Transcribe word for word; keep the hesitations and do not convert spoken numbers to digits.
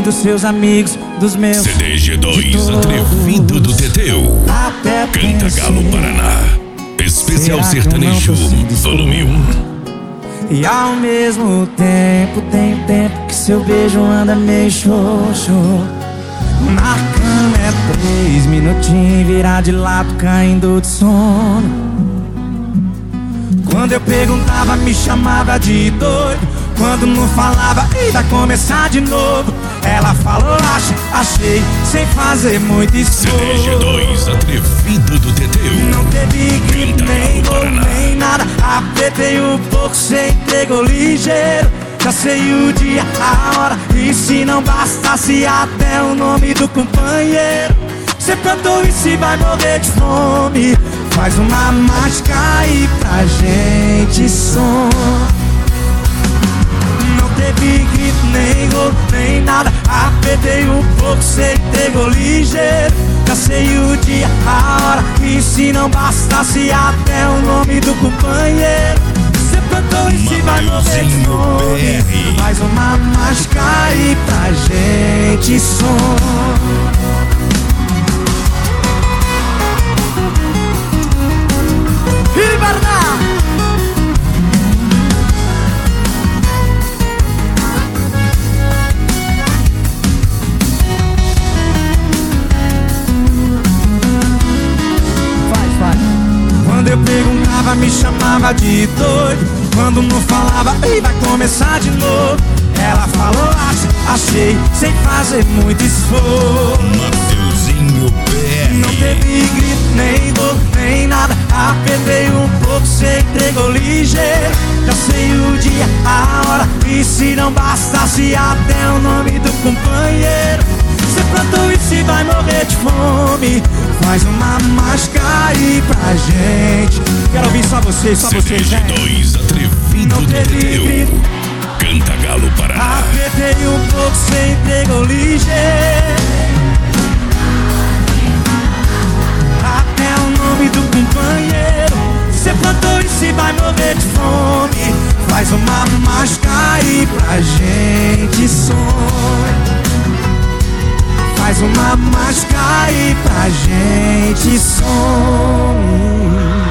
dos seus amigos, dos meus. C D G dois Atrevido do Teteu. Até Canta Galo Paraná. Especial Sertanejo, volume um. E ao mesmo tempo, tem tempo que seu beijo anda meio xoxo. Na cama é três minutinhos, virar de lado, caindo de sono. Quando eu perguntava, me chamava de doido. Quando não falava, e vai começar de novo. Ela falou, acho, achei, sem fazer muito esforço. C D G dois Atrevido do Teteu. Não teve grito, nem gol, nem nada. Apertei um pouco, cê entregou ligeiro. Já sei o dia, a hora, e se não bastasse até o nome do companheiro. Cê plantou e se vai morrer de fome. Faz uma mágica aí pra gente som. Não teve grito, nem gol, nem nada. Apertei um pouco, cê entregou ligeiro. Já sei o dia, a hora, e se não bastasse até o nome do companheiro. Cê plantou e se vai morrer de fome. Faz uma mágica aí pra gente som. Quando eu perguntava, me chamava de doido. Quando não falava, e vai começar de novo. Ela falou, acho, achei, sem fazer muito esforço. Mateuzinho P R. Não teve grito, nem gol, nem nada. Apertei um pouco, cê entregou ligeiro. Já sei o dia, a hora, e se não bastasse até o nome do companheiro. Cê plantou e se vai morrer de fome. Faz uma mágica aí pra gente. Quero ouvir só vocês, só vocês, C D G dois Atrevido do Teteu. Canta Galo Paraná. Apertei um pouco, cê entregou ligeiro. Até o nome do companheiro. Cê plantou e se vai morrer de fome. Faz uma mágica aí pra gente sonhar. Faz uma mágica aí pra gente sonhar.